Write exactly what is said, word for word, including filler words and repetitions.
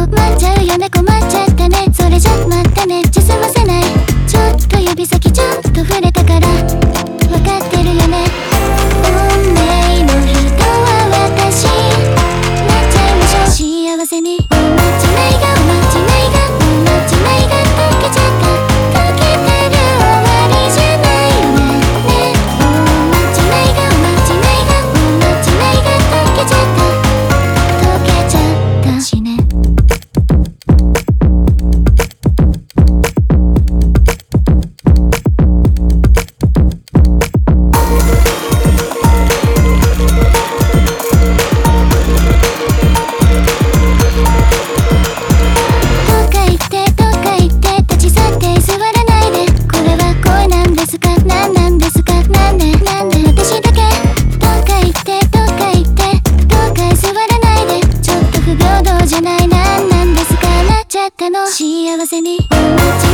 困っちゃうよね困っちゃったねそれじゃ待ってねじゃ済ませないちょっと指先ちょっと触れたからわかってるよね運命の人は私なっちゃいましょう幸せにおまじないがおまじないがおまじないが溶けちゃった溶けてる終わりじゃないよねねおまじないがおまじないがおまじないが溶けちゃった溶けちゃったしね幸せに